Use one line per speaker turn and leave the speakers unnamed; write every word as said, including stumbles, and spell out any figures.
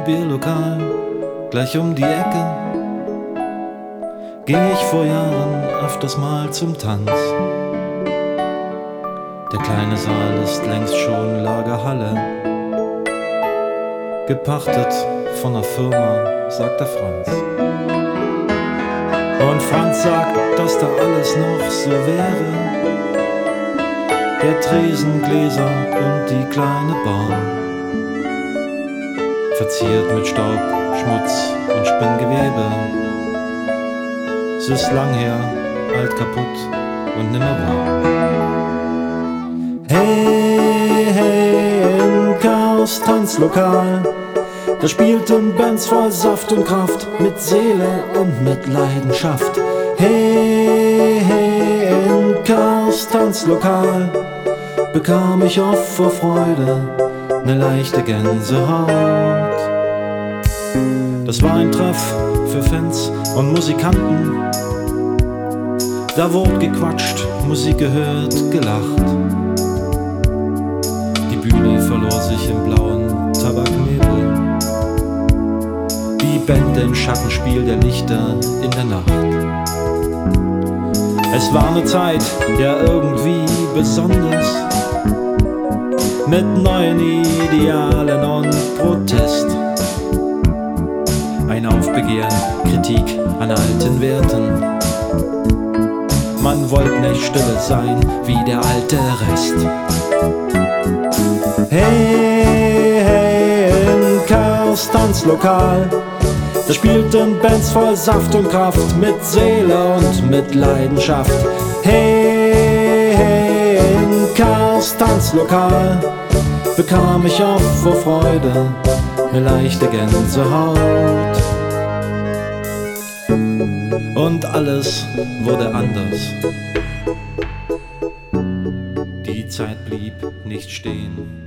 Bierlokal, gleich um die Ecke, geh ich vor Jahren öfters mal zum Tanz. Der kleine Saal ist längst schon Lagerhalle, gepachtet von einer Firma, sagt der Franz. Und Franz sagt, dass da alles noch so wäre. Der Tresen, Gläser und die kleine Bar, verziert mit Staub, Schmutz und Spinngewebe. Es ist lang her, alt, kaputt und nimmer wahr. Hey, hey, im Chaos Tanzlokal, da spielten Bands voll Saft und Kraft, mit Seele und mit Leidenschaft. Hey, hey, im Chaos Tanzlokal bekam ich oft vor Freude ne leichte Gänsehaut. Das war ein Treff für Fans und Musikanten. Da wurde gequatscht, Musik gehört, gelacht. Die Bühne verlor sich im blauen Tabaknebel, die Band im Schattenspiel der Lichter in der Nacht. Es war ne Zeit, ja irgendwie besonders, mit neuen Idealen und Protest. Ein Aufbegehren, Kritik an alten Werten. Man wollte nicht stille sein wie der alte Rest. Hey, hey, im Chaos Tanzlokal, da spielten Bands voll Saft und Kraft, mit Seele und mit Leidenschaft. Hey, hey, im Chaos Tanzlokal bekam ich oft vor Freude ne leichte Gänsehaut. Und alles wurde anders. Die Zeit blieb nicht stehen.